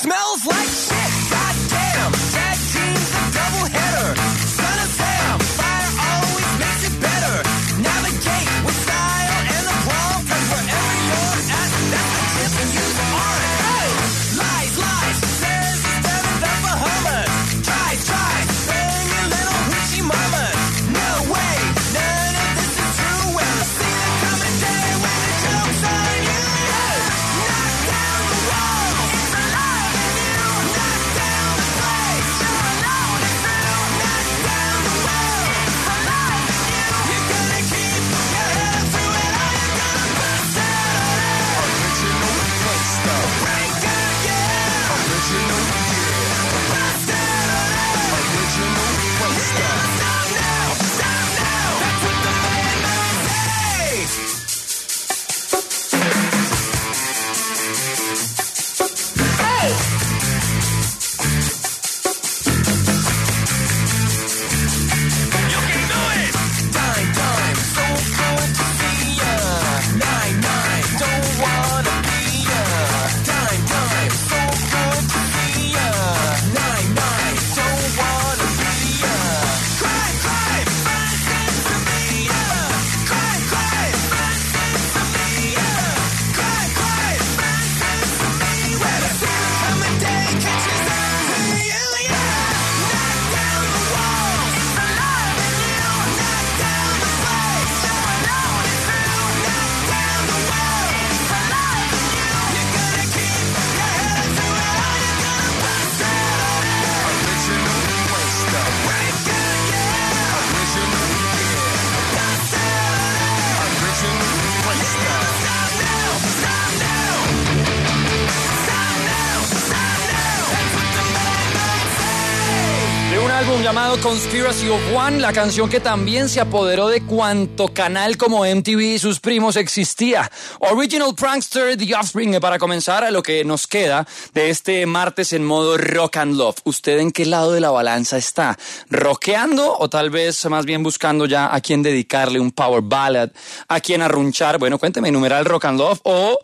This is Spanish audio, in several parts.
Smells like shit, goddamn. Tag team's a doubleheader. Son of Sam, fire always makes it better. Navigate with style and aplomb, 'cause wherever you're at, that's the tip and use on it. Hey! Lies, lies, says he's better than Bahamas. Tries, bang your little hoochie mama. No way, none of this is true. Well, see the coming day when the joke's on you. Yeah. Knock down the wall, it's alive in you. Knock down the place, you're alone and true. Knock down the world, it's alive in you. You're gonna keep your head through it, or you're gonna bust out. Original place stuff. Breaker, yeah. Original, yeah. Bust out. Original place stuff. Stop now, that's what the man says. Hey! You can do it! Dime, so good to see ya. 9, don't wanna be ya. Dime, so good to see ya. 9, don't wanna be ya. Cry, friends seems to be ya. Cry, friends seems to be ya. Cry, friends seems to be. When I see the coming day catches up to you, yeah. Knock down the walls, it's alive in you. Knock down the place, you're alone and true. Knock down the world, it's alive in you. You're gonna keep your head through it, or you're gonna bust out. Original place stuff. Breaker, yeah. Original, yeah. Bust out. Original place stuff. Stop now. Stop now. That's what the man say. De un álbum llamado Conspiracy of One, la canción que también se apoderó de cuanto canal como MTV y sus primos existía. Original Prankster, The Offspring, para comenzar a lo que nos queda de este martes en modo Rock and Love. ¿Usted en qué lado de la balanza está? ¿Rockeando o tal vez más bien buscando ya a quién dedicarle un power ballad, a quién arrunchar? Bueno, cuénteme, numeral Rock and Love o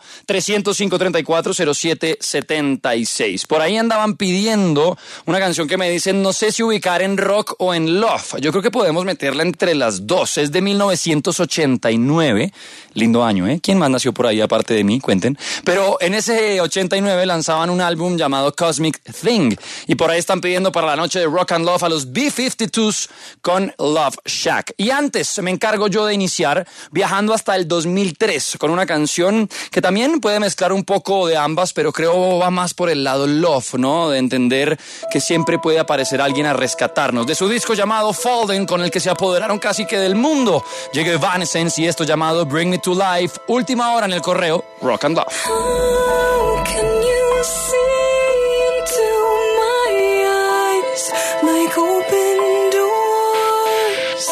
305-3407-76. Por ahí andaban pidiendo una canción que me dicen, no sé si ubicar en rock o en love. Yo creo que podemos meterla entre las dos. Es de 1989. Lindo año, ¿eh? ¿Quién más nació por ahí aparte de mí? Cuenten. Pero en ese 89 lanzaban un álbum llamado Cosmic Thing. Y por ahí están pidiendo para la noche de Rock and Love a los B-52s con Love Shack. Y antes me encargo yo de iniciar viajando hasta el 2003 con una canción que también puede mezclar un poco de ambas, pero creo va más por el lado love, ¿no? De entender que siempre puede aparecer alguien a rescatarnos. De su disco llamado Fallen, con el que se apoderaron casi que del mundo, llega Evanescence y esto llamado Bring Me to Life. Última hora en el correo Rock and Love. How can you see into my eyes like open doors,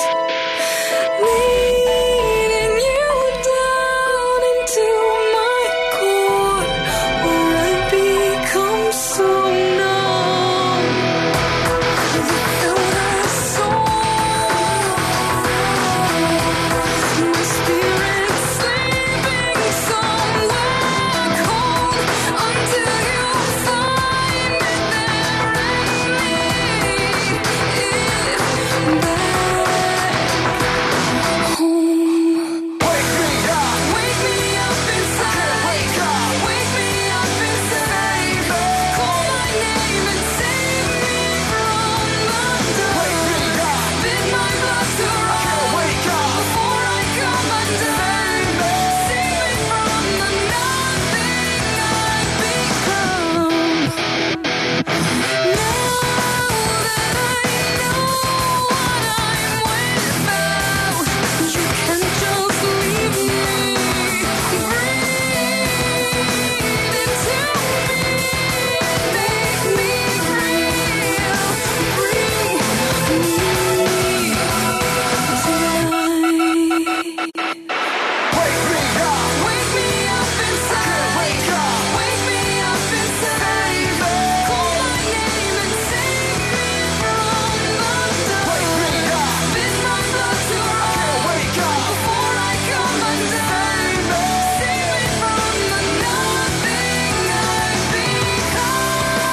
leading you down into my core, where I become so numb without a soul. My spirit's sleeping somewhere cold until you find it there and lead it back home. Wake me up inside. Wake me up inside. Call my name and save me from the dark. Bid my blood to run before I come undone. Save me from the nothing I've become. Now that I know what I'm without, you can't just leave me. Breathe into me, make me real. Bring me to life. Wake me up inside. Wake me up inside. Call my name and save me from the dark. Bid my blood to run before I come undone. Save me from the nothing I've become.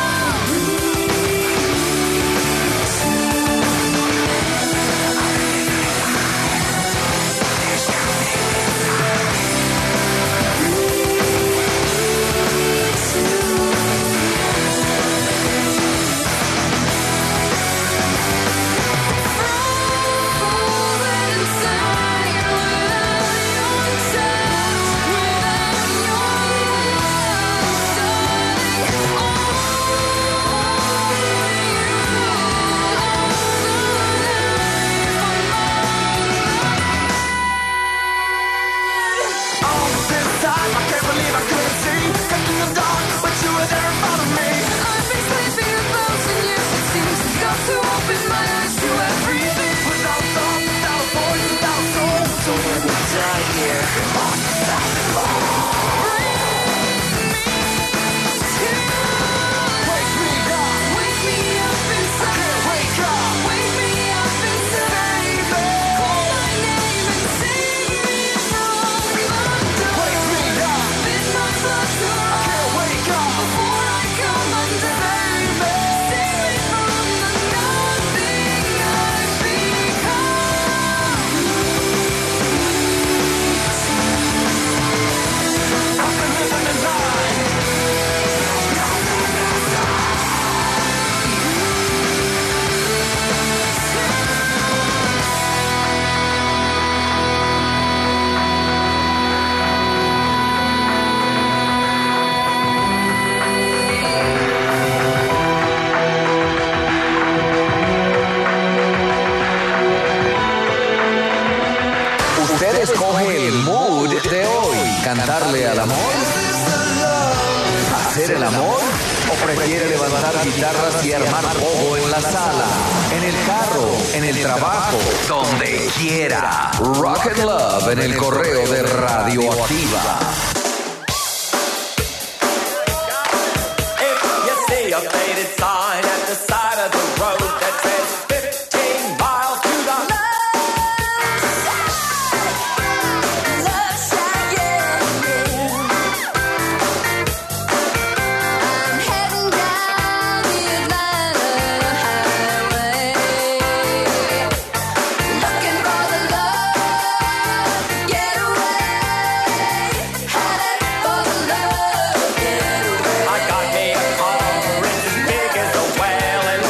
Usted escoge el mood de hoy. ¿Cantarle al amor? ¿Hacer el amor? ¿O prefiere levantar guitarras y armar pogo en la sala, en el carro, en el trabajo, donde quiera? Rock and Love en el correo de Radioactiva. If you see a faded sign at the side of the road that says 15 miles to the I'm heading down the Atlanta highway, looking for the love getaway, headed for the love getaway. I got me a car, it's as big as a whale, and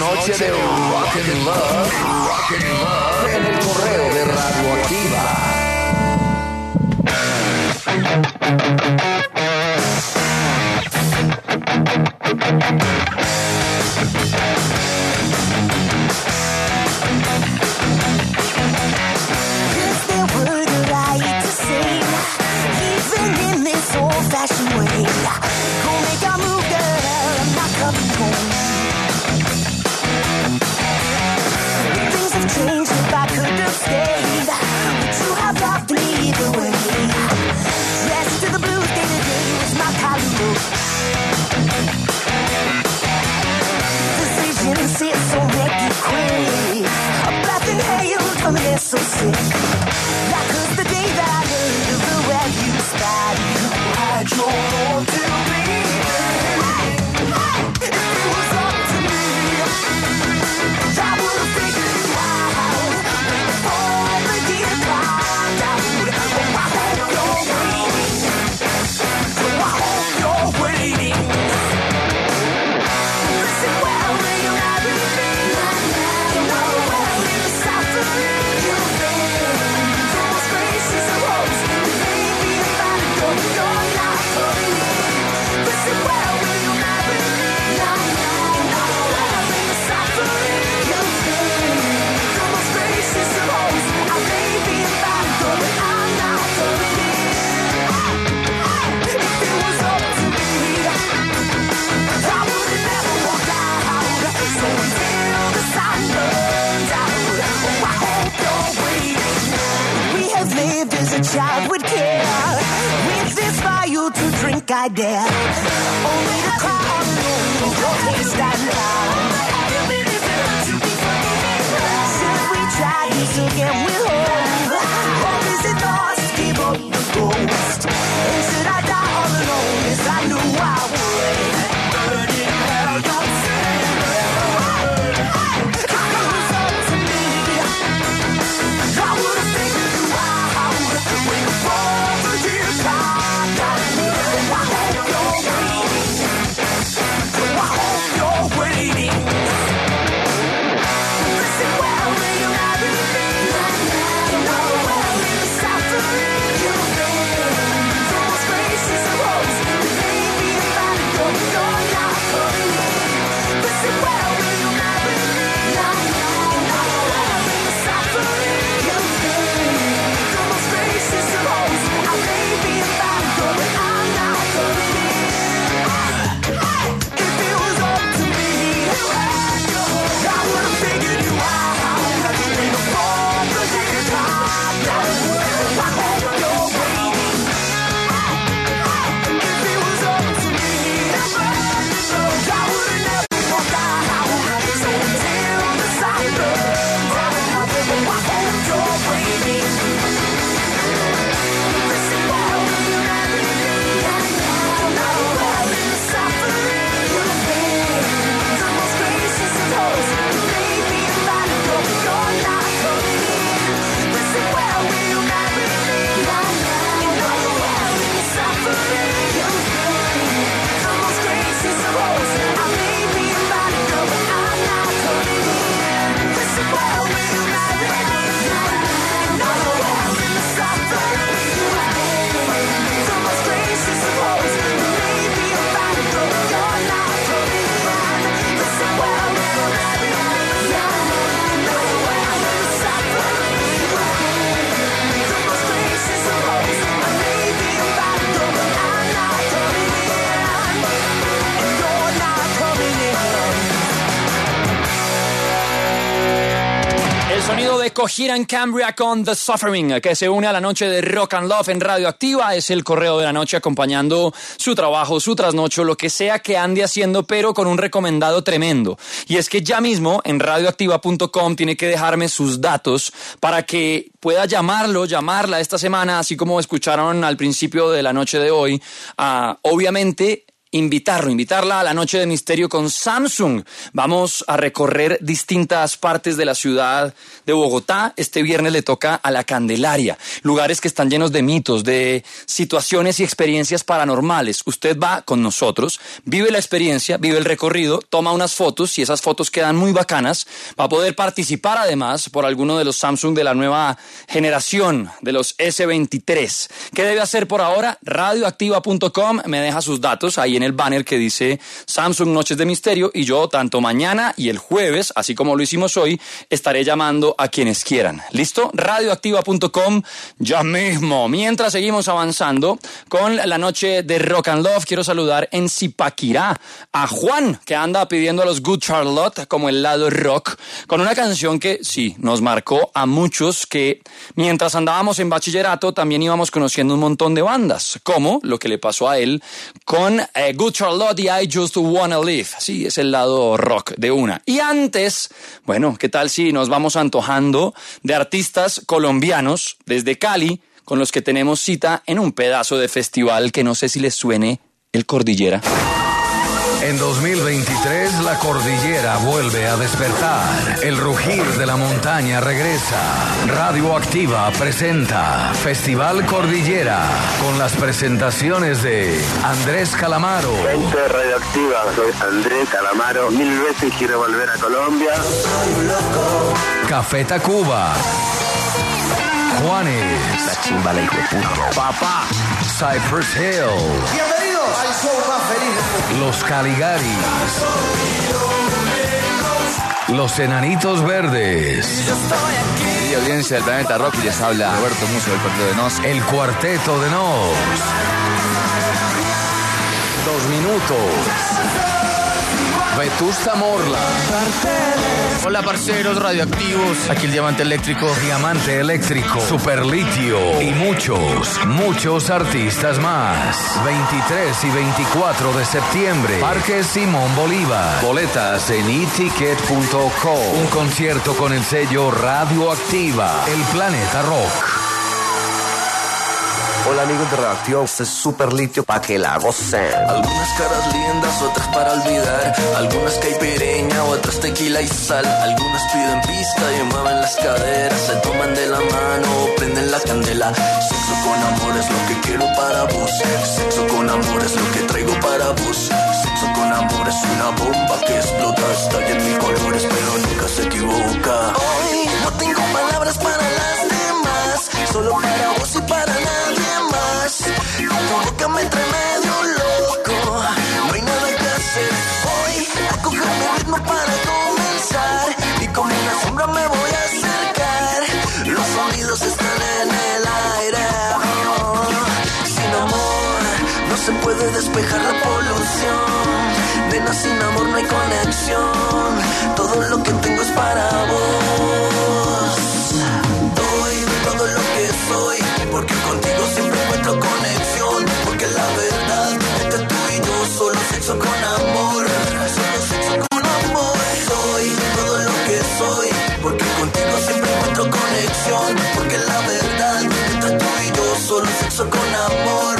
noche de Rock and Love, en el correo de Radioactiva. Is there word right to say, even in this old-fashioned way? Go make a move, girl, I'm not coming home. Things have changed, if I could have stayed, but you have locked me either way. Dressed to the blues, day to day is my kind of look. Decision sits so make you quick. A breath inhaled from an SOC. That was the day that I learned of the way you spot. You had your own to me. If it was up to me, I would have figured it out. Before the year climbed out. Oh, I hope you're waiting. Oh, I hope you're waiting. Listen well, will you marry me? You know well in the south of me. You've been the most gracious of hosts. Maybe if I go, you're not coming in. Listen well, will you marry me? You know well in the south of me. You've been the most gracious of hosts. Maybe if I go, I'm not coming in. If it was up to me, I would have never walked out. So until the sun burns out, oh, I hope you're waiting. We have lived as a child would care. With this fire to drink, I dare. Only to cry on alone, your taste and love. Should we try this again with hope? Or is it lost? Give up the ghost. And should I die all alone as I knew I would? Burning hell, don't say if it was up to me, I would have figured you out. Way before the year climbed out. I hope you're waiting. I hope you're waiting. Listen well, will you marry me? You know well in the south of me. You've been the most gracious of hosts. Maybe if I go, you're not coming in. Listen well, will you marry me? You know well in the south of me. You've been the most gracious of hosts. Maybe if I go, I'm not coming in. If it was up to me, I would have figured you out. Way before the year climbed out. I hope you're waiting. If it was up to me, I would have never walked out. So until the sun burns out, I hope you're waiting. Listen well, will you marry me? You know well in the south of me. You've been the most gracious of hosts. Maybe if I go, you're not coming in. Listen well, will you marry me? You know well in the south of me. You've been the most gracious of hosts. Maybe if I go, I'm not coming in. Listen well, will you marry me? You know well in the south of me. You've been the most gracious of hosts. Maybe if I go, you're not coming in. Listen well, will you marry me? You know well in the south of me. You've been the most gracious of hosts. Maybe if I go, I'm not coming in. And you're not coming in. El sonido de Coheed and Cambria con The Suffering, que se une a la noche de Rock and Love en Radioactiva. Es el correo de la noche acompañando su trabajo, su trasnocho, lo que sea que ande haciendo, pero con un recomendado tremendo. Y es que ya mismo en radioactiva.com tiene que dejarme sus datos para que pueda llamarla esta semana, así como escucharon al principio de la noche de hoy. Obviamente invitarla a la noche de misterio con Samsung. Vamos a recorrer distintas partes de la ciudad de Bogotá. Este viernes le toca a La Candelaria, lugares que están llenos de mitos, de situaciones y experiencias paranormales. Usted va con nosotros, vive la experiencia, vive el recorrido, toma unas fotos y esas fotos quedan muy bacanas. Va a poder participar además por alguno de los Samsung de la nueva generación, de los S23. ¿Qué debe hacer por ahora? Radioactiva.com, me deja sus datos ahí en el banner que dice Samsung Noches de Misterio, y yo tanto mañana y el jueves, así como lo hicimos hoy, estaré llamando a quienes quieran. ¿Listo? Radioactiva.com ya mismo. Mientras seguimos avanzando con la noche de Rock and Love, quiero saludar en Zipaquirá a Juan, que anda pidiendo a los Good Charlotte como el lado rock, con una canción que sí, nos marcó a muchos que mientras andábamos en bachillerato también íbamos conociendo un montón de bandas, como lo que le pasó a él con Good Charlotte y I Just Wanna Live. Sí, es el lado rock de una. Y antes, bueno, ¿qué tal si nos vamos antojando de artistas colombianos desde Cali, con los que tenemos cita en un pedazo de festival que no sé si les suene, el Cordillera? En 2023 la cordillera vuelve a despertar. El rugir de la montaña regresa. Radioactiva presenta Festival Cordillera con las presentaciones de Andrés Calamaro. Gente de Radioactiva, soy Andrés Calamaro. 1000 veces quiero volver a Colombia. Café Tacuba. Juanes. La chimba, la hijo de puta. Papá. Cypress Hill. Bienvenidos al show más feliz del mundo. Los Caligaris. Los Enanitos Verdes. Querida audiencia del Planeta Rock, les habla Roberto Musso del Cuarteto de Nos. El Cuarteto de Nos. 2 minutos. Vetusta Morla. Hola parceros radioactivos, aquí el Diamante Eléctrico. Diamante Eléctrico, Superlitio y muchos artistas más. 23 y 24 de septiembre, Parque Simón Bolívar. Boletas en eticket.co. Un concierto con el sello Radioactiva, el Planeta Rock. Hola amigos de Radioactiva, este es Superlitio pa' que la gocen. Algunas caras lindas, otras para olvidar. Algunas caipireña, otras tequila y sal. Algunas piden pista y mueven las caderas. Se toman de la mano, prenden la candela. Sexo con amor es lo que quiero para vos. Sexo con amor es lo que traigo para vos. Sexo con amor es una bomba que explota. Está en mil colores pero nunca se equivoca. Hoy no tengo palabras para las demás, solo para vos y para nadie más. Tu boca me trae medio loco, no hay nada que hacer. Voy a coger mi ritmo para comenzar y como una sombra me voy a acercar. Los sonidos están en el aire. Sin amor no se puede despejar la polución. Nena, sin amor no hay conexión. Todo lo que tengo es para vos. Doy todo lo que soy, porque contigo siempre encuentro conexión. Porque la verdad, entre tú y yo, solo sexo con amor. Solo sexo con amor. Soy todo lo que soy, porque contigo siempre encuentro conexión. Porque la verdad, entre tú y yo, solo sexo con amor.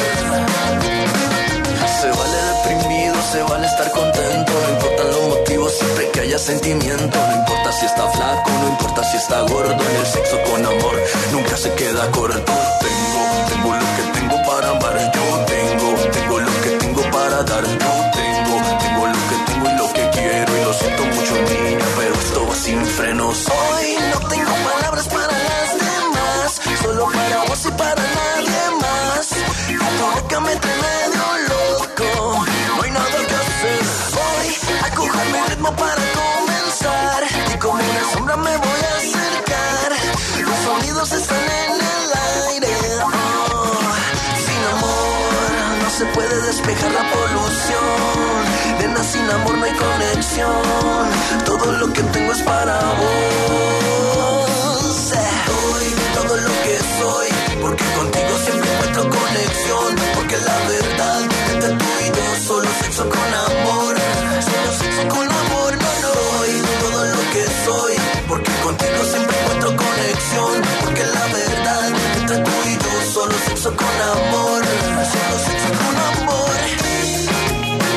Se vale deprimido, se vale estar contento. No importan los motivos, siempre que haya sentimiento. No importa si está flaco, no importa si está gordo. En el sexo con amor nunca se queda corto. Tengo lo que tengo para amar. Yo tengo lo que tengo para dar. Yo tengo lo que tengo y lo que quiero. Y lo siento mucho, niña, pero esto va sin frenos. Hoy no tengo palabras para las demás, solo para vos y para nadie más. Tu boca me trae medio loco, no hay nada que hacer. Voy a coger mi ritmo para comenzar y como una sombra me voy a acercar. Los sonidos están en el aire. Sin amor no se puede despejar la polución. Nena, sin amor no hay conexión. Todo lo que tengo es para vos. Doy todo lo que soy, porque contigo siempre encuentro conexión. Porque la verdad, entre tú y yo, solo sexo con amor. Solo sexo con amor, no doy todo lo que soy, porque contigo siempre encuentro conexión. Porque la verdad, entre tú y yo, solo sexo con amor. Solo sexo con amor.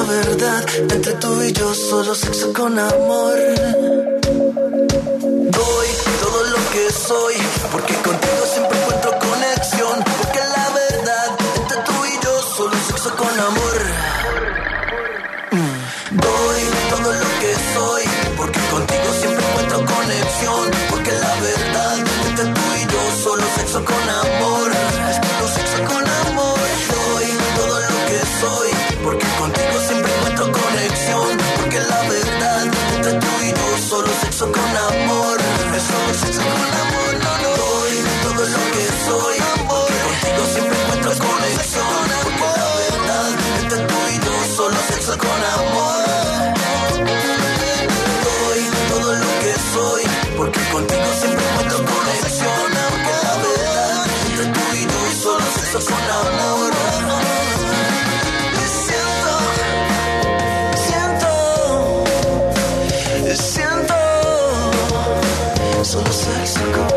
verdad, entre tú y yo solo sexo con amor. Doy todo lo que soy, porque contigo siempre encuentro conexión. Porque la verdad, entre tú y yo solo sexo con amor. Doy todo lo que soy, porque contigo siempre encuentro conexión. Porque la verdad, entre tú y yo solo sexo con amor. Solo sexo con amor. Doy todo lo que soy, porque contigo siempre encuentro conexión. Porque la verdad, entre tú y yo solo sexo con amor. Solo sexo con amor, no, no. Doy todo lo que soy, porque contigo siempre encuentro conexión. Porque la verdad, entre tú y yo solo sexo con amor. Doy todo lo que soy, porque contigo siempre encuentro conexión. Porque la verdad, entre tú y yo solo sexo con amor. Siento, solo sexo con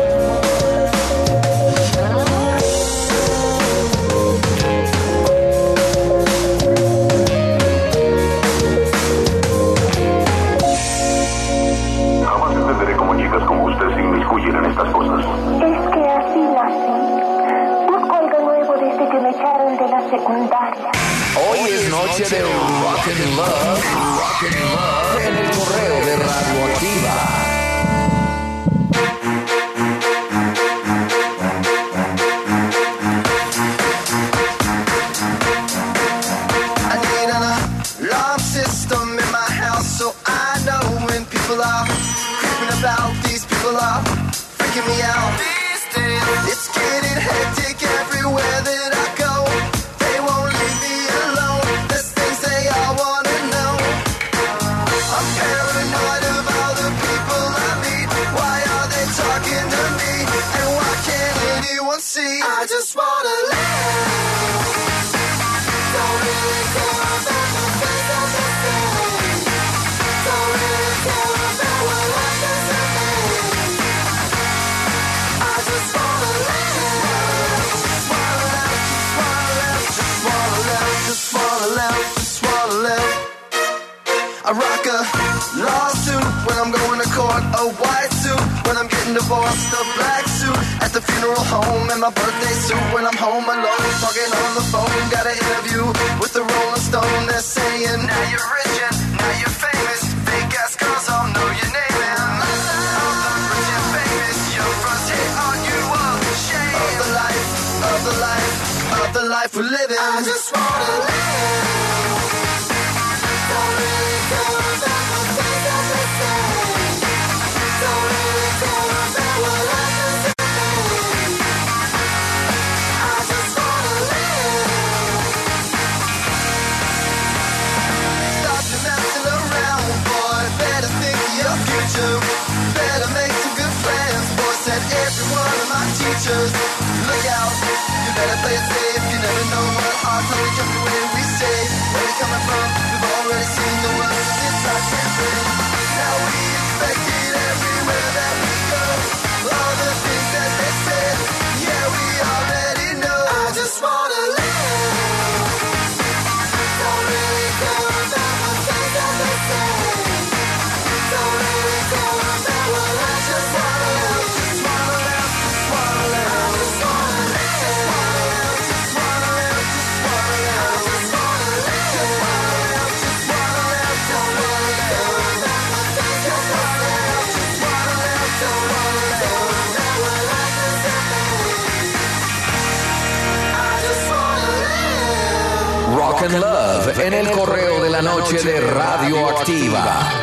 Jamás entenderé cómo chicas como usted se inmiscuyen en estas cosas. Es que así nací. Busco algo nuevo desde que me echaron de la secundaria. Hoy es noche de Rock and Love, en el correo de Radioactiva. I need an alarm system in my house so I know when people are creeping about. These people are freaking me out. These days, it's getting hectic everywhere that I go. They won't leave me alone. There's things they all wanna know. I'm paranoid of all the people I meet. Why are they talking to me? And why can't anyone see? I just wanna live. Don't really care about the things that they say. Don't really care about what happens to me. I just wanna live. Just wanna live, just wanna live, just wanna live, just wanna live, just wanna live. I rock a lawsuit when I'm going to court, a white suit when I'm getting divorced, a black suit at the funeral home, and my birthday suit when I'm home alone, talking on the phone. Got an interview with the Rolling Stone. They're saying, now you're rich and now you're famous. Fake ass girls all know your name and all the rich and famous. Your first hit on you a shame of the life, of the life, of the life we're living. I just wanna live. Don't really care about the things that they say. Don't really care about what happens to me. I just wanna live. Stop your messing around, boy. Better think of your future. Better make some good plans, boy. Said every one of my teachers. Look out, you better play it safe. You never know what our tongue jump away we say. Where we coming from? We've already seen the worst. It's our campaign. Now we expect it everywhere that we go. All the things that they said, yeah, we already know. I just wanna live. Don't really care about the things that they say. Don't really care about what I just wanna live. Just wanna live, just wanna live. I just wanna live. Just wanna live, just wanna live, just wanna live. I just wanna live. Just wanna live, just wanna live. Don't really care about the things that they say. Just wanna live, don't really care about what happens to me. I just wanna live. Rock and Love en el correo de la noche de Radioactiva.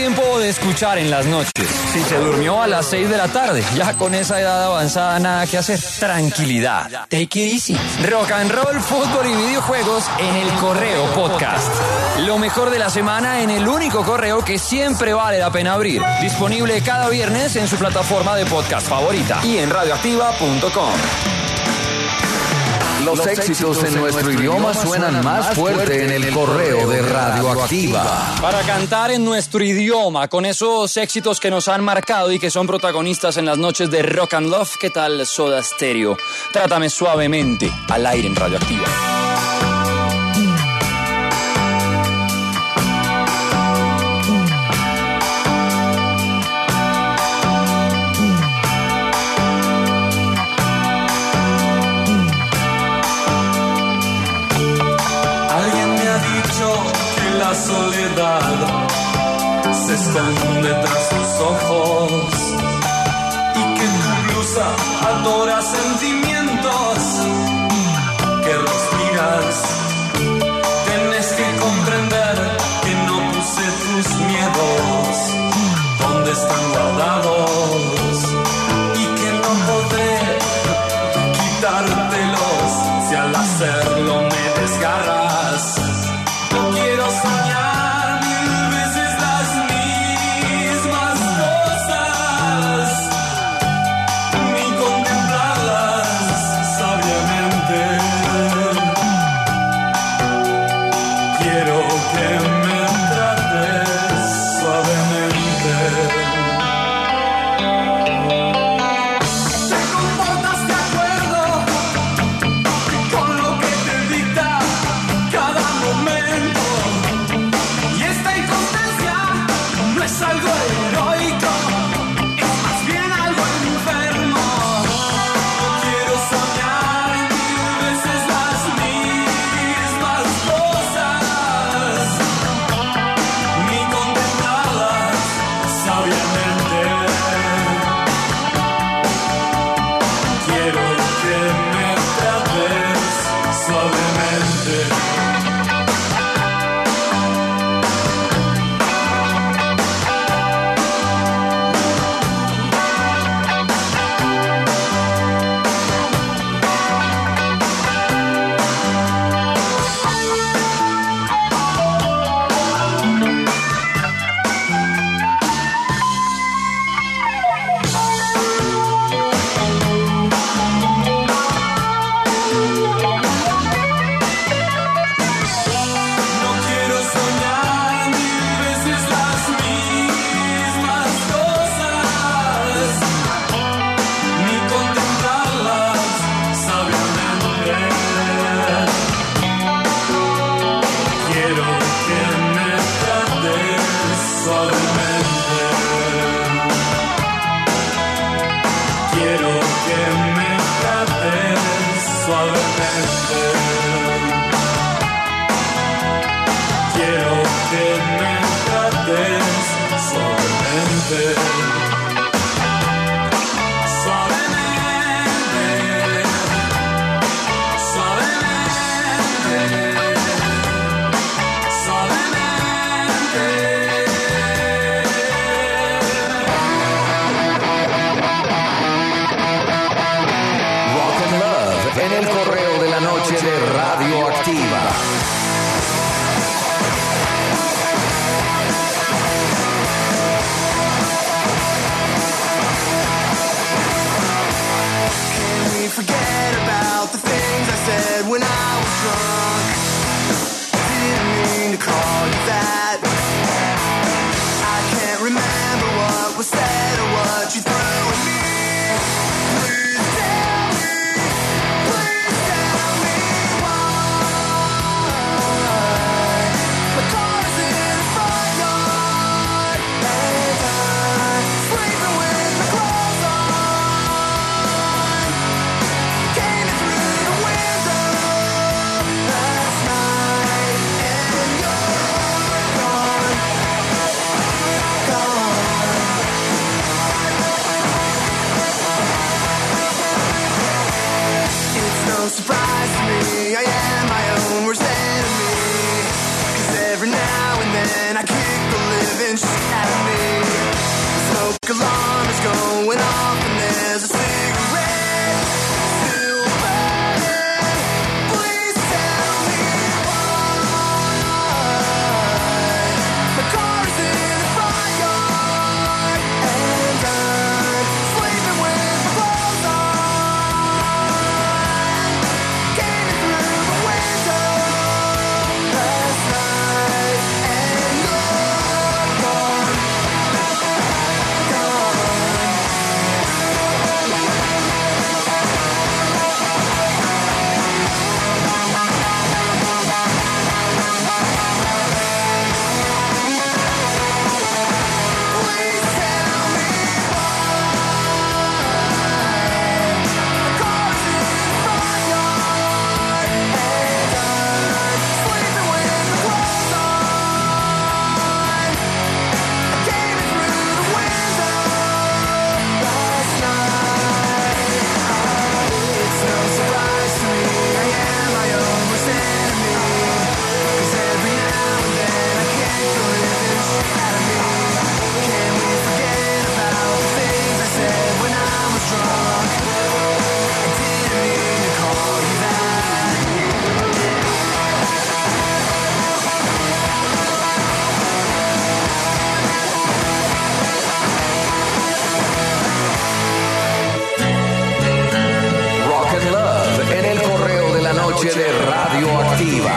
tiempo de escuchar en las noches. Si se durmió a las 6 de la tarde, ya con esa edad avanzada nada que hacer. Tranquilidad. Take it easy. Rock and roll, fútbol y videojuegos en El Correo Podcast. Lo mejor de la semana en el único correo que siempre vale la pena abrir. Disponible cada viernes en su plataforma de podcast favorita y en radioactiva.com. Los éxitos en nuestro idioma suenan más fuerte en el correo de Radioactiva. Para cantar en nuestro idioma, con esos éxitos que nos han marcado y que son protagonistas en las noches de Rock and Love, ¿qué tal Soda Stereo? Trátame suavemente, al aire en Radioactiva. La soledad se esconde tras tus ojos y que tu blusa adora sentimientos que respiras. Tienes que comprender que no puse tus miedos donde están guardados y que no podré quitártelos si al hacerlo me desgarras. No quiero soñar 1000 veces las mismas cosas, ni contemplarlas sabiamente. Quiero que me trates suavemente. Te comportas de acuerdo con lo que te dicta cada momento. Y esta inconstancia no es algo heroico, es más bien algo enfermo. Quiero soñar 1000 veces las mismas cosas, ni contemplarlas sabiamente. Quiero que me trates suavemente. No quiero soñar 1000 veces las mismas cosas, ni contemplarlas sabiamente. Quiero que me trates suavemente. Quiero que me trates suavemente. Quiero que me trates suavemente. Suavemente. Suavemente. Rock and Love en el correo de la noche de Radioactiva. alarm is going off and there's a cigarette still burning. Please tell me why. My car's in the front yard and I'm sleeping with my clothes on. Came in through the window last night and you're gone. Please tell me why. My car's in the front yard and I'm sleeping with my clothes on. Came in through the window last night. It's no surprise to me I am my own worst enemy. 'Cause every now and then I can't get this out of me. Can we forget about the things I said when I was drunk? I didn't mean to call you that. Rock and Love en el correo de la noche de Radioactiva.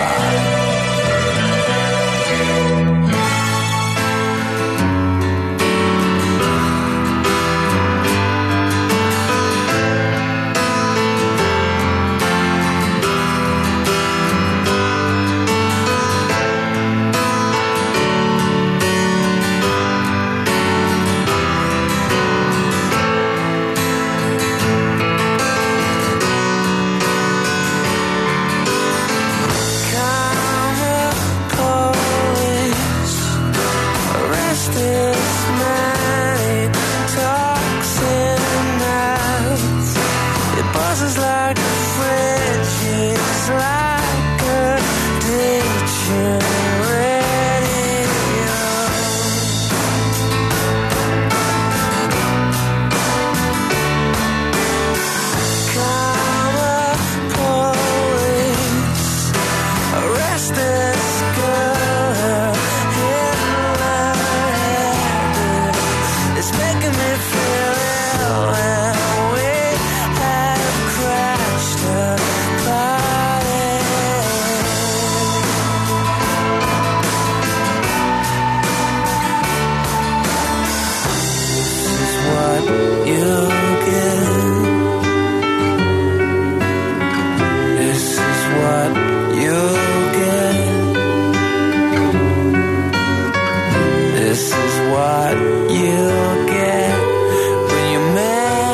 This is what you get when you make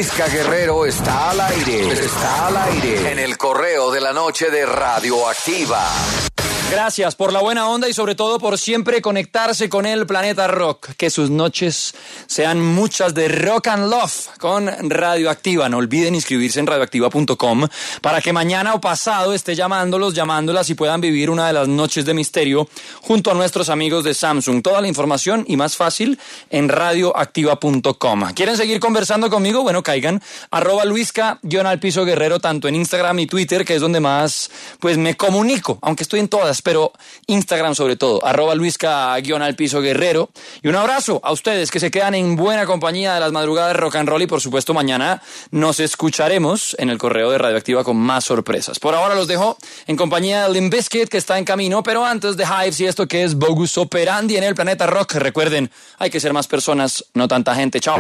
Luisca Guerrero está al aire. Está al aire en el correo de la noche de Radioactiva. Gracias por la buena onda y sobre todo por siempre conectarse con el Planeta Rock. Que sus noches sean muchas de rock and love con Radioactiva. No olviden inscribirse en radioactiva.com para que mañana o pasado esté llamándolas y puedan vivir una de las noches de misterio junto a nuestros amigos de Samsung. Toda la información y más fácil en radioactiva.com. ¿Quieren seguir conversando conmigo? Bueno, caigan @Luisca_Guerrero tanto en Instagram y Twitter, que es donde más pues me comunico, aunque estoy en todas, pero Instagram sobre todo, @Luisca_Guerrero. Y un abrazo a ustedes que se quedan en buena compañía de las madrugadas rock and roll y por supuesto mañana nos escucharemos en el correo de Radioactiva con más sorpresas. Por ahora los dejo en compañía de Limp Bizkit, que está en camino, pero antes de Hives y esto que es Bogus Operandi en el Planeta Rock. Recuerden, hay que ser más personas, no tanta gente. Chao.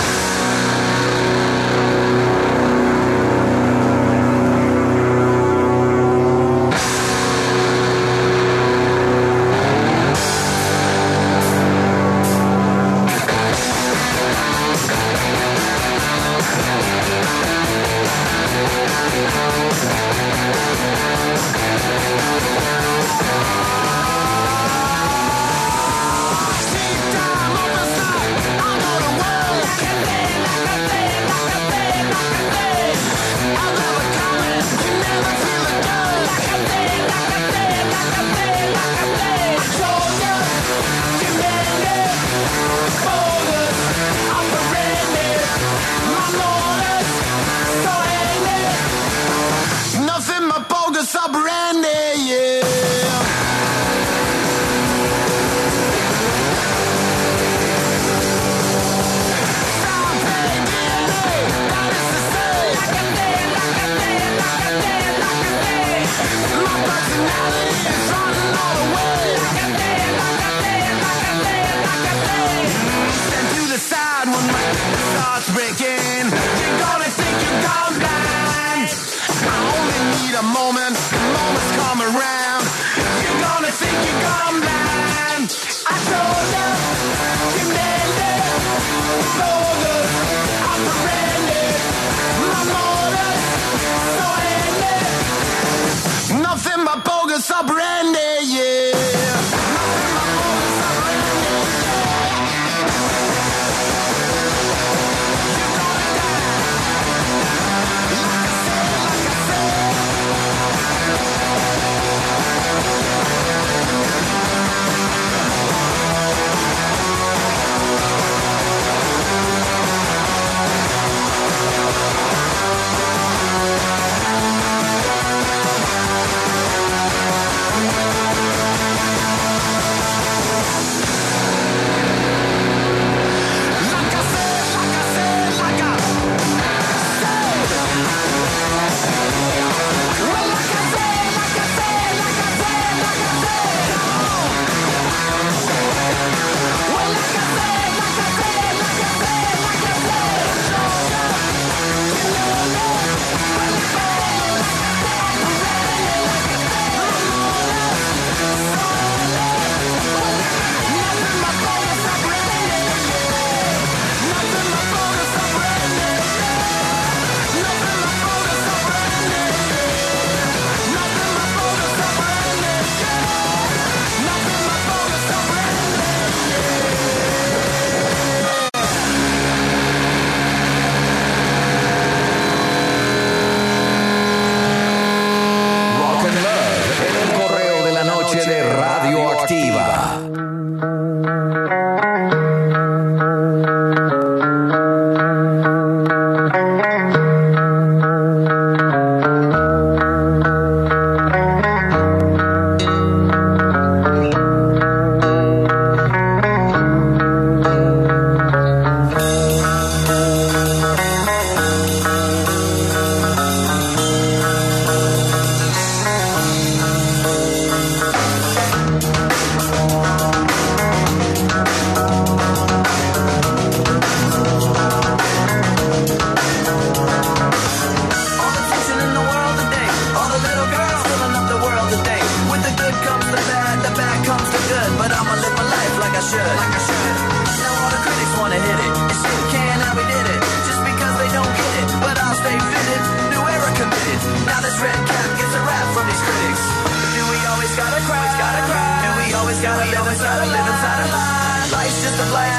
Deep down on the side, I know the world can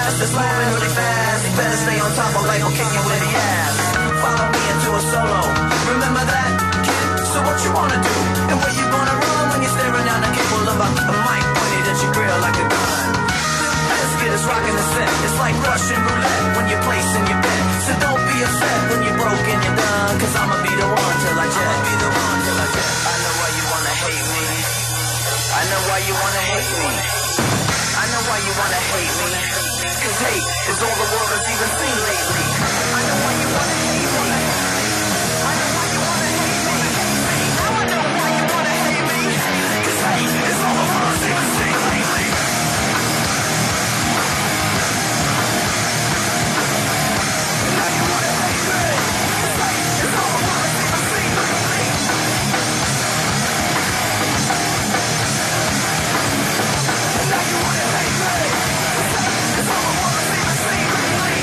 blast that's moving really fast. Better stay on top or life will kick you in the ass. Follow me into a solo. Remember that, kid? So what you wanna do? And where you gonna run when you're staring down the cable of a mic pointed at your grill like a gun? Biscuit is rocking the set. It's like Russian roulette when you're placing your bet. So don't be upset when you're broke and you're done. Cause I'ma be the one till I jet. I'ma be the one till I jet. I know why you wanna hate me. I know why you wanna hate me. I know why you wanna hate me. Cause hate is all the world has even seen lately. I know why you wanna hate me. I know why you wanna hate me. Now I know why you wanna hate me. Cause hate is all the world has even seen lately. Now you wanna hate me. Cause hate is all the world has even seen lately. Now you wanna hate me. Cause all the world has even seen lately.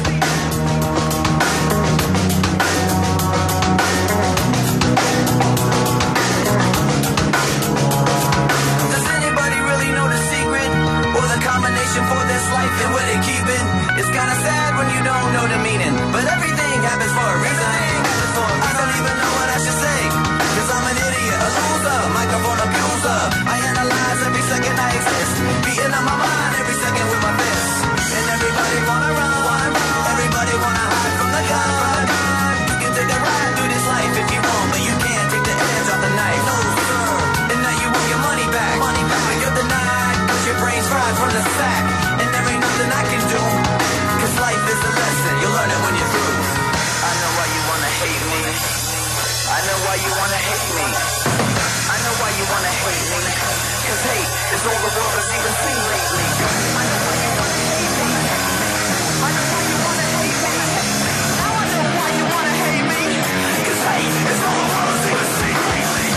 Does anybody really know the secret or the combination for this life and where they keep it? It's kinda sad when you don't know the meaning, but everything happens for a reason. I don't even know what I should say, cause I'm an idiot, a loser, microphone abuser. I analyze every second I exist, beating up my mind every second with my fist. And everybody wanna run, everybody wanna hide from the gun. You can take a ride through this life if you want, but you can't take the edge off the knife. No, sir. And now you want your money back. But you're denied, cause your brain's fried from the sack. And there ain't nothing I can do, cause life is a lesson, you'll learn it when you're through. I know why you wanna hate me. I know why you wanna hate me. I know why you wanna hate me. Cause hate is all the world has even seen lately. I know why you wanna hate me. I know why you wanna hate me. Now I know why you wanna hate me. Cause hate is all the world has even seen lately.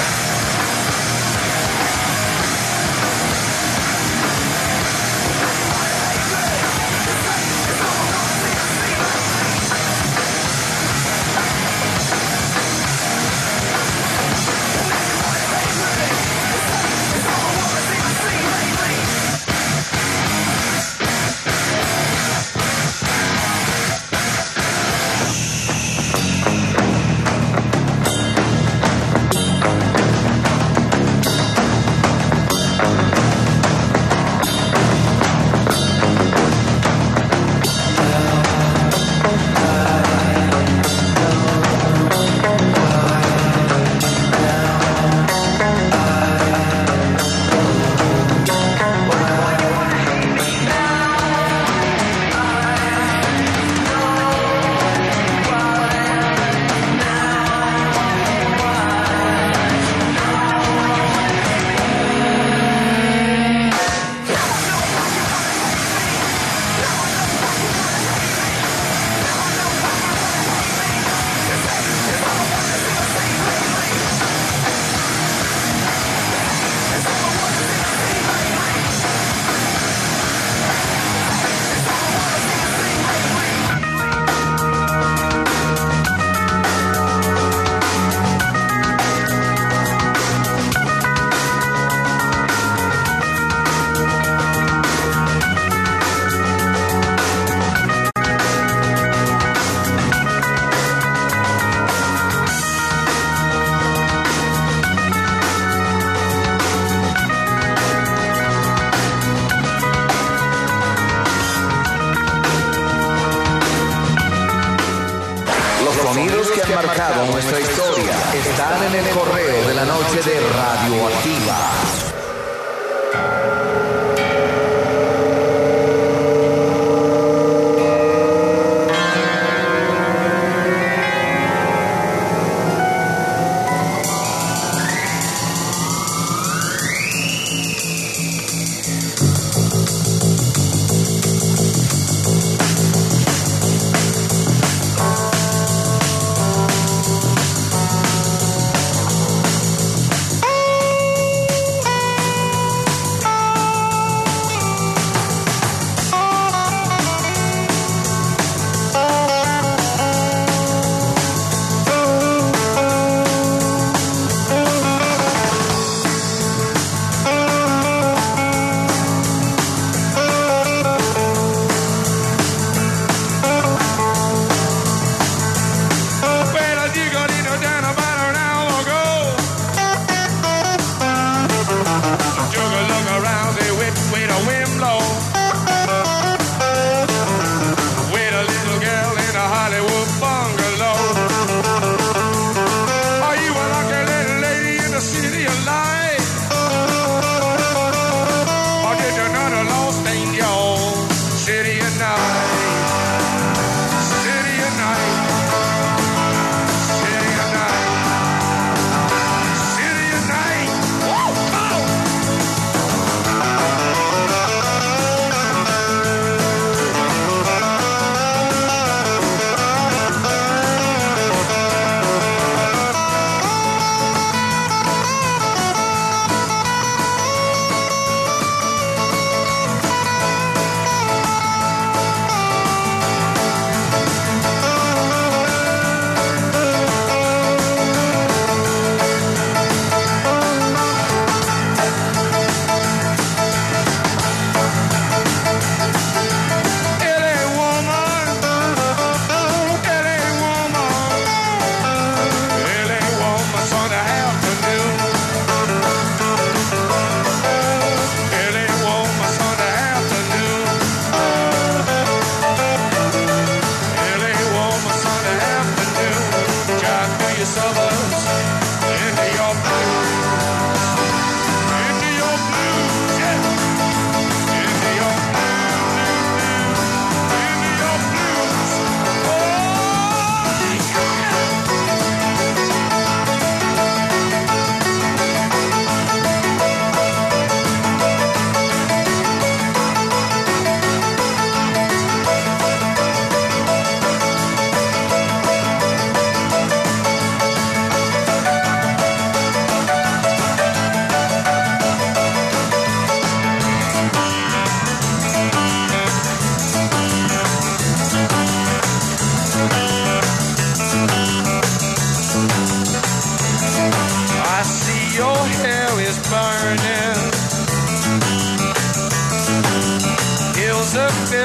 Sonidos que han marcado nuestra historia están en el correo de la noche de Radioactiva.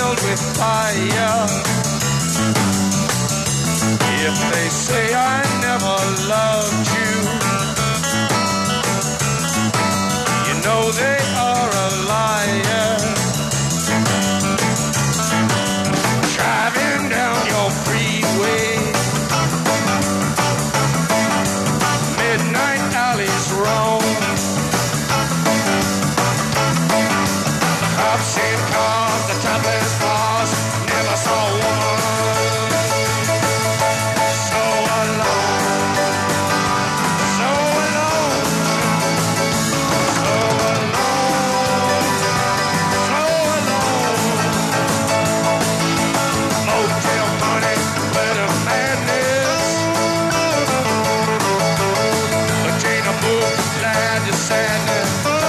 filled with fire. If they say I never loved you, you know they are a liar. Driving down your freeway, midnight alleys roam. Cops in cars, the topless bars, never saw a woman so alone, so alone, so alone, so alone. Motel money, better madness. But ain't a move to glad to sadness.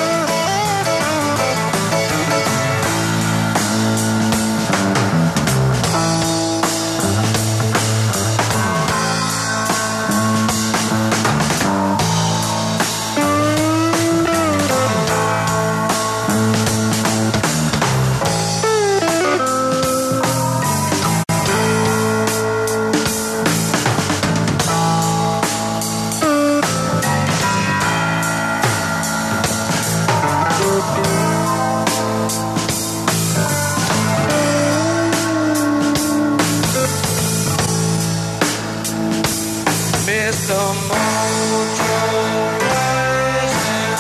Mr. Mojo Rising,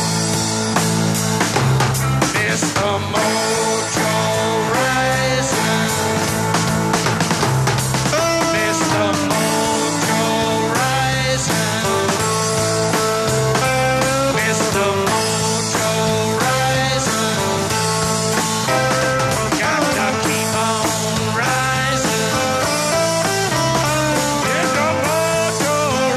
Mr. Mojo Rising, Mr. Mojo Rising, Mr. Mojo Rising, gotta keep on rising. Mr. Mojo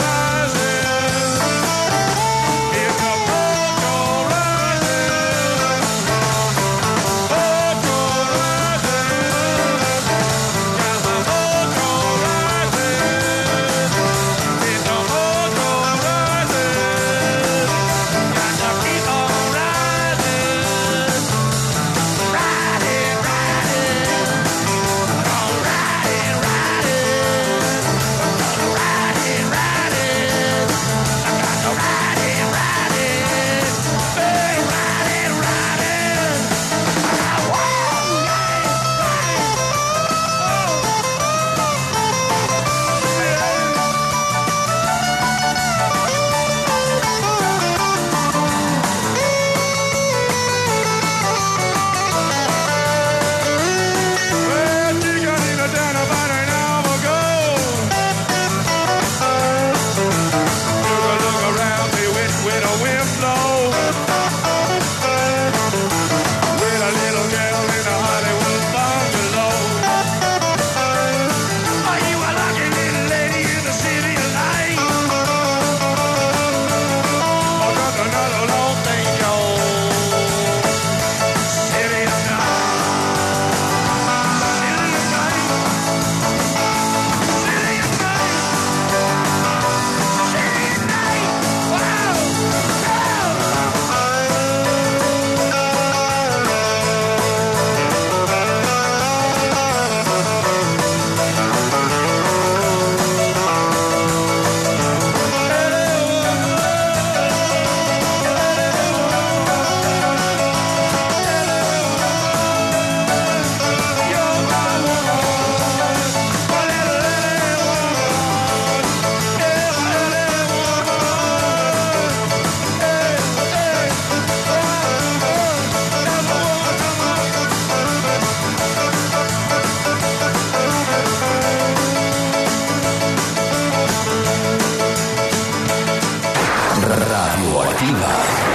Radioactiva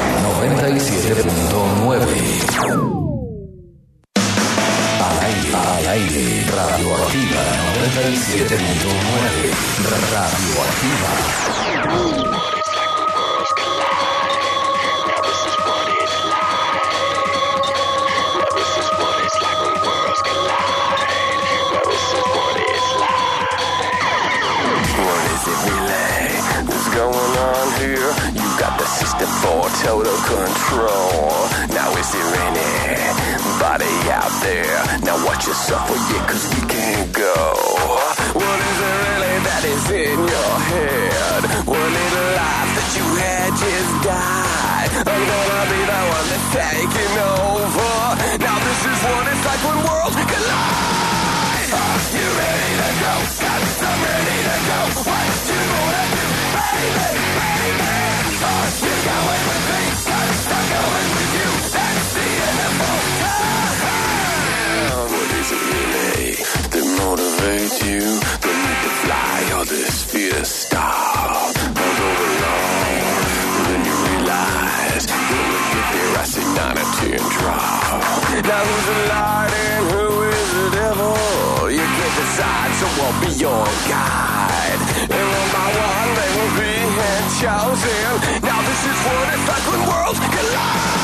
97.9. Al aire, Radioactiva 97.9. Radioactiva. What is it really that's going on here? You got the system for total control. Now is there anybody out there? Now watch yourself, oh yeah, cause we can't go. What is it really that is in your head? One little life that you had just died. I'm gonna be the one that's taking over. Now this is what it's like when worlds collide. You ready to go? Got some ready to go. What you gonna do? Baby, baby. You going with me? I'm going with you. That's the inevitable time. What is it really that motivates you? The need to fly or this fear stop? I'll go along. Then you realize when you get there, I see 9 or 10 drop. Now who's the light and who is the devil? You can't decide, so I'll be your guide. And one by one, they will be chosen. Now this is what it's like when worlds collide.